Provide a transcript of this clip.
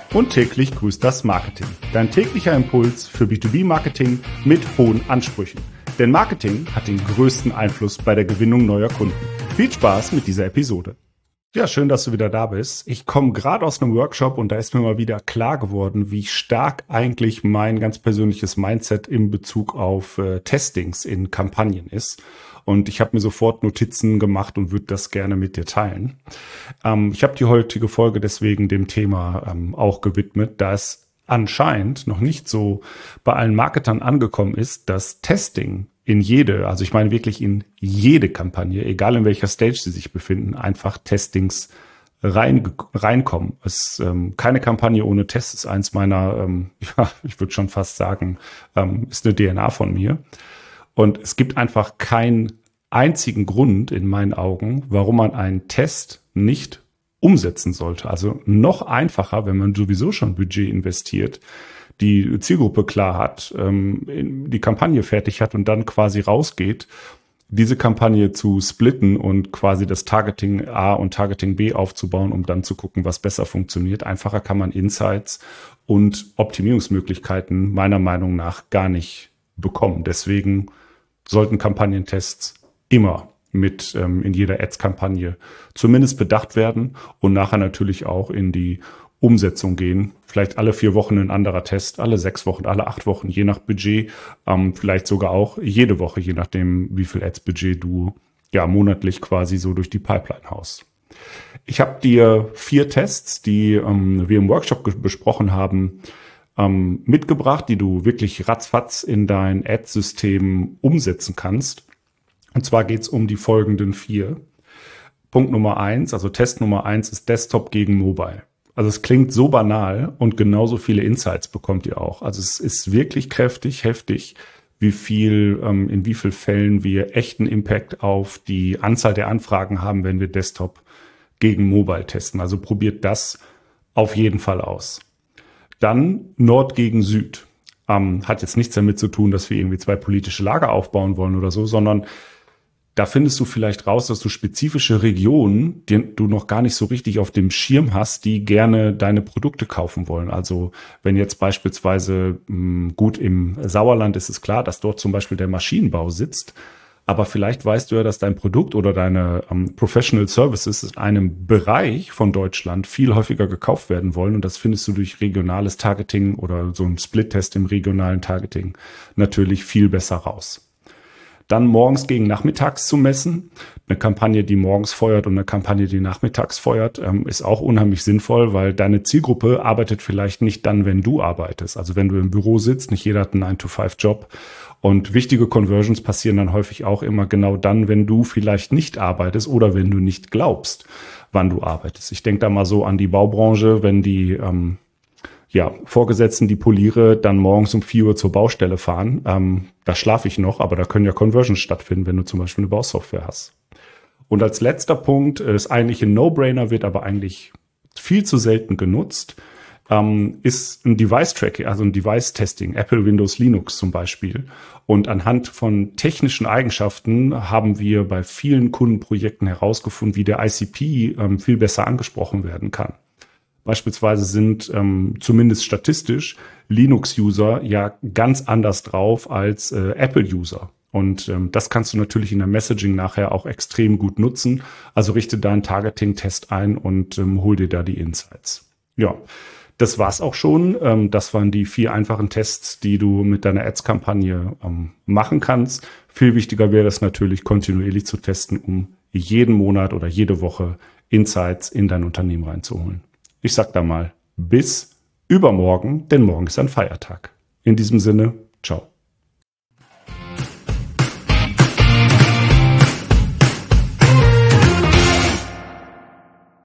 Und täglich grüßt das Marketing. Dein täglicher Impuls für B2B-Marketing mit hohen Ansprüchen. Denn Marketing hat den größten Einfluss bei der Gewinnung neuer Kunden. Viel Spaß mit dieser Episode. Ja, schön, dass du wieder da bist. Ich komme gerade aus einem Workshop und da ist mir mal wieder klar geworden, wie stark eigentlich mein ganz persönliches Mindset in Bezug auf Testings in Kampagnen ist. Und ich habe mir sofort Notizen gemacht und würde das gerne mit dir teilen. Ich habe die heutige Folge deswegen dem Thema auch gewidmet, da es anscheinend noch nicht so bei allen Marketern angekommen ist, dass Testing in jede, also ich meine wirklich in jede Kampagne, egal in welcher Stage sie sich befinden, einfach Testings reinkommen. Keine Kampagne ohne Tests ist eins meiner, ich würde schon fast sagen, ist eine DNA von mir. Und es gibt einfach keinen einzigen Grund in meinen Augen, warum man einen Test nicht umsetzen sollte. Also noch einfacher, wenn man sowieso schon Budget investiert, die Zielgruppe klar hat, die Kampagne fertig hat und dann quasi rausgeht, diese Kampagne zu splitten und quasi das Targeting A und Targeting B aufzubauen, um dann zu gucken, was besser funktioniert. Einfacher kann man Insights und Optimierungsmöglichkeiten meiner Meinung nach gar nicht bekommen. Deswegen sollten Kampagnentests immer mit in jeder Ads-Kampagne zumindest bedacht werden und nachher natürlich auch in die Umsetzung gehen. Vielleicht alle 4 Wochen ein anderer Test, alle 6 Wochen, alle 8 Wochen, je nach Budget, vielleicht sogar auch jede Woche, je nachdem, wie viel Ads-Budget du ja monatlich quasi so durch die Pipeline haust. Ich habe dir 4 Tests, die wir im Workshop besprochen haben, mitgebracht, die du wirklich ratzfatz in dein Ad-System umsetzen kannst. Und zwar geht es um die folgenden 4. Punkt Nummer 1, also Test Nummer 1 ist Desktop gegen Mobile. Also es klingt so banal und genauso viele Insights bekommt ihr auch. Also es ist wirklich kräftig, heftig, in wie viel Fällen wir echten Impact auf die Anzahl der Anfragen haben, wenn wir Desktop gegen Mobile testen. Also probiert das auf jeden Fall aus. Dann Nord gegen Süd. Hat jetzt nichts damit zu tun, dass wir irgendwie 2 politische Lager aufbauen wollen oder so, sondern da findest du vielleicht raus, dass du spezifische Regionen, die du noch gar nicht so richtig auf dem Schirm hast, die gerne deine Produkte kaufen wollen. Also wenn jetzt beispielsweise, gut, im Sauerland ist es klar, dass dort zum Beispiel der Maschinenbau sitzt, aber vielleicht weißt du ja, dass dein Produkt oder deine Professional Services in einem Bereich von Deutschland viel häufiger gekauft werden wollen. Und das findest du durch regionales Targeting oder so ein Split-Test im regionalen Targeting natürlich viel besser raus. Dann morgens gegen nachmittags zu messen. Eine Kampagne, die morgens feuert und eine Kampagne, die nachmittags feuert, ist auch unheimlich sinnvoll, weil deine Zielgruppe arbeitet vielleicht nicht dann, wenn du arbeitest. Also wenn du im Büro sitzt, nicht jeder hat einen 9-to-5-Job. Und wichtige Conversions passieren dann häufig auch immer genau dann, wenn du vielleicht nicht arbeitest oder wenn du nicht glaubst, wann du arbeitest. Ich denke da mal so an die Baubranche, wenn die Vorgesetzten, die Poliere, dann morgens um 4 Uhr zur Baustelle fahren. Da schlafe ich noch, aber da können ja Conversions stattfinden, wenn du zum Beispiel eine Bausoftware hast. Und als letzter Punkt, ist eigentlich ein No-Brainer, wird aber eigentlich viel zu selten genutzt, ist ein Device-Tracking, also ein Device-Testing, Apple, Windows, Linux zum Beispiel. Und anhand von technischen Eigenschaften haben wir bei vielen Kundenprojekten herausgefunden, wie der ICP viel besser angesprochen werden kann. Beispielsweise sind zumindest statistisch Linux-User ja ganz anders drauf als Apple-User. Und das kannst du natürlich in der Messaging nachher auch extrem gut nutzen. Also richte da einen Targeting-Test ein und hol dir da die Insights. Ja, das war's auch schon. Das waren die 4 einfachen Tests, die du mit deiner Ads-Kampagne machen kannst. Viel wichtiger wäre es natürlich, kontinuierlich zu testen, um jeden Monat oder jede Woche Insights in dein Unternehmen reinzuholen. Ich sag da mal bis übermorgen, denn morgen ist ein Feiertag. In diesem Sinne, ciao.